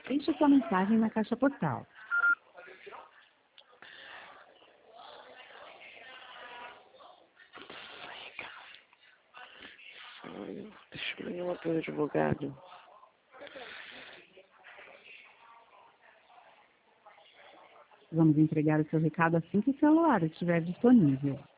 Deixe sua mensagem na caixa postal. Deixa eu ligar para o advogado. Vamos entregar o seu recado assim que o celular estiver disponível.